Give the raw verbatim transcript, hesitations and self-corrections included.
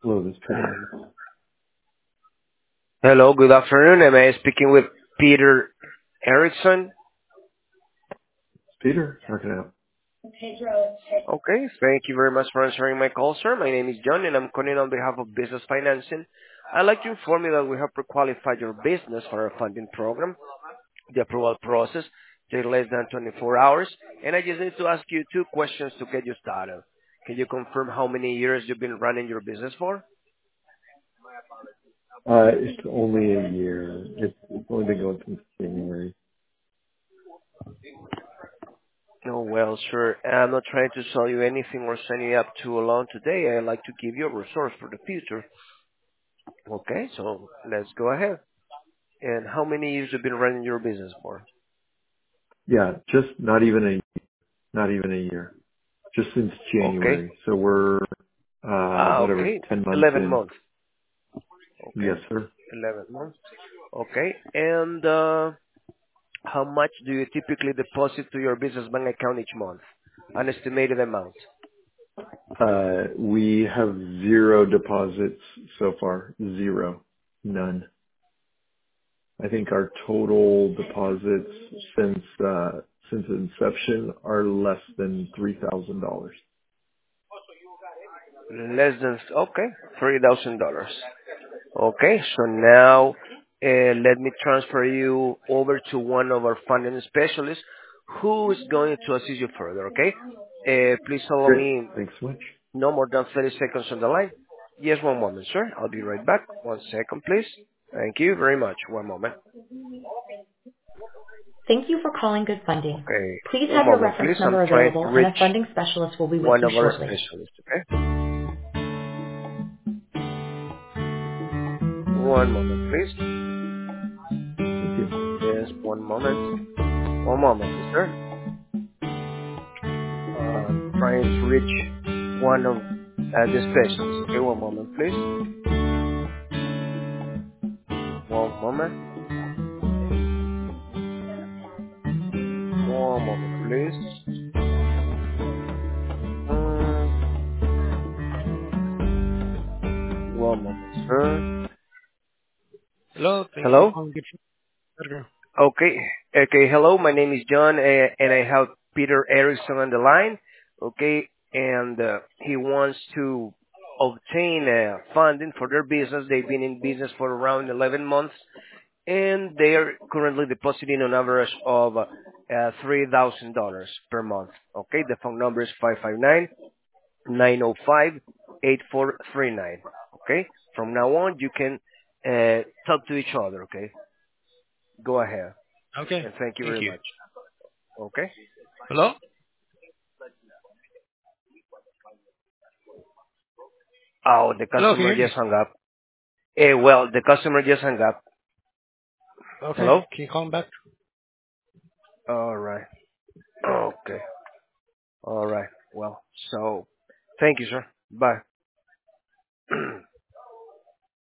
Hello, this is Peter. Hello, good afternoon. Am I speaking with Peter Erickson? Peter, how can I help? Okay, thank you very much for answering my call, sir. My name is John, and I'm calling on behalf of Business Financing. I'd like to inform you that we have pre-qualified your business for our funding program. The approval process takes less than twenty-four hours, and I just need to ask you two questions to get you started. Can you confirm how many years you've been running your business for? Uh, it's only a year. It's, it's only been going since January. Oh, well, sir, I'm not trying to sell you anything or send you up to a loan today. I'd like to give you a resource for the future. Okay, so let's go ahead. And how many years have you been running your business for? Yeah, just not even a not even a year. Just since Okay. January. So we're uh Ah, whatever, okay. ten months eleven in. months. Yes, Okay. sir. eleven months. Okay. And uh, how much do you typically deposit to your business bank account each month? An estimated amount. Uh we have zero deposits so far. Zero. None. I think our total deposits since uh since inception are less than three thousand dollars. Less than, okay, three thousand dollars. Okay, so now uh, let me transfer you over to one of our funding specialists who is going to assist you further, okay? Uh, please allow Great. me Thanks so much. no more than thirty seconds on the line. Yes, one moment, sir. I'll be right back. One second, please. Thank you very much. One moment. Thank you for calling Good Funding. Okay, Please one have your moment, reference please. I'm number trying to available and reach a funding specialist will be with one you of our shortly. specialists, okay? One moment, please. Thank you. Yes, one moment. One moment, please, sir. Uh, trying to reach one of uh, the specialists. Okay, one moment, please. One moment. One moment, please. Mm, one moment, sir. Hello, thank you for Hello? calling Good Burger. Okay. Okay, hello. My name is John, uh, and I have Peter Erickson on the line. Okay, and uh, he wants to obtain uh, funding for their business. They've been in business for around eleven months, and they are currently depositing an average of uh, uh, three thousand dollars per month. Okay, the phone number is five five nine, nine zero five, eight four three nine. Okay, from now on, you can uh, talk to each other. Okay, go ahead, Okay, and thank you thank very you. much. Okay. Hello? Oh, the Hello, can you customer hear me? just hung up. Eh, well, the customer just hung up. Okay, Hello? can you call him back? All right. Okay. All right. Well, so thank you, sir. Bye.